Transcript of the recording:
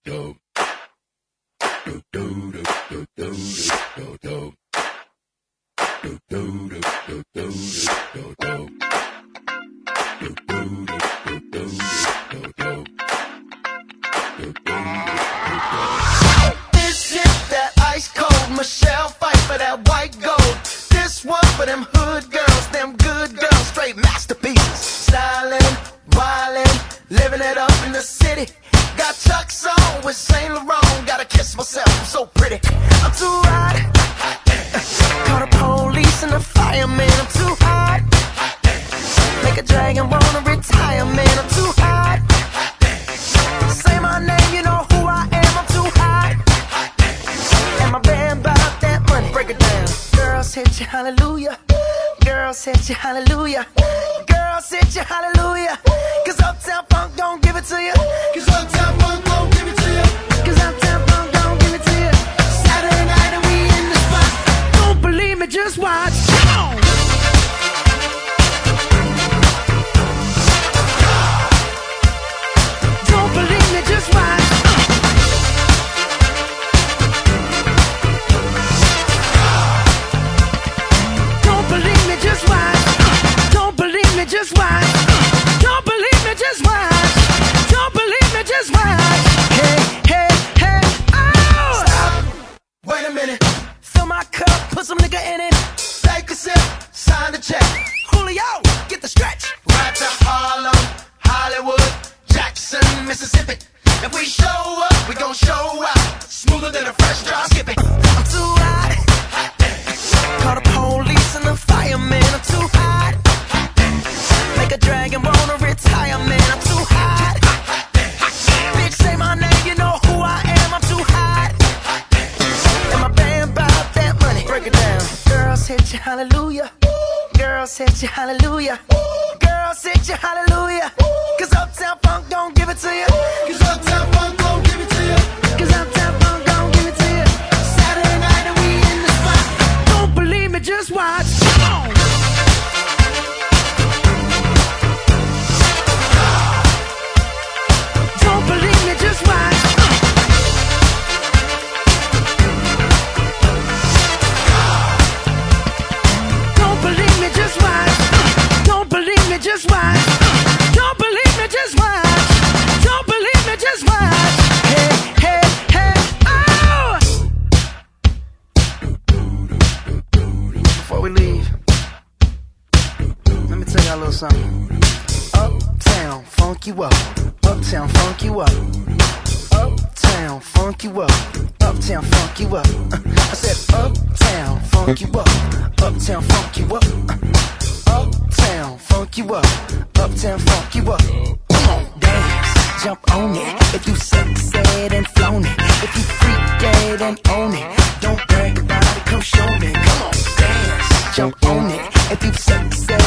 This hit that ice cold Michelle fight for that white gold. This one for them hood girls, them good girls, straight masterpieces. Stylin', wildin', living it up in the city. Got Chuck's on with Saint Laurent. Gotta kiss myself, I'm so pretty. I'm too hot. Call the police and the fireman. I'm too hot. Make a dragon wanna retire, man. I'm too hot. Say my name, you know who I am. I'm too hot. And my band bought that money. Break it down. Girls hit you, hallelujah. Girls hit you, hallelujah. Girls hit you, hallelujah. Cause Uptown Funk don't give it to you. Cause Uptown Funk don't give it to you. Cause Uptown Funk don't give it to you. Saturday night and we in the spot. Don't believe me, just watch. Come on. Don't believe me, just watch. Don't believe me, just watch. Don't believe me, just watch. Don't believe me, just watch. Don't believe me, just watch. Hey, hey, hey, oh! Stop. Wait a minute. Fill my cup, put some nigga in it. Take a sip, sign the check. Julio, get the stretch. Right to Harlem, Hollywood, Jackson, Mississippi. If we show up, we gon' show out. Smoother than a fresh drop. Skip it. I'm too hot. Call the police and the fireman. I'm too hot. Make a dragon wanna retire, man. I'm too hot. Bitch, say my name, you know who I am. I'm too hot. And my band bought that money. Break it down. Girls hit you, hallelujah. Girls hit you, hallelujah. Girls hit you, hallelujah. Cause Uptown Funk don't give it to you. Cause Uptown Funk don't give it to you. Cause Uptown Funk don't give it to you. Saturday night and we in the spot. Don't believe me, just watch. Come on. Don't believe me, just watch. Don't believe me, just watch. Don't believe me, just watch. Don't believe me, just watch. Don't believe me, just watch. Hey, hey, hey, oh! Before we leave, let me tell y'all a little something. Uptown, funk you up. Uptown, funk you up. Uptown, funk you up. Uptown, funk you up. I said uptown, funk you up. Uptown, funk you up. Uptown, funk you up. Uptown, funk you up. Come on, dance, jump on it. If you sexed and flown it, if you freaked dead and own it, don't brag about it, come show me. Come on, dance, jump on it. If you sexed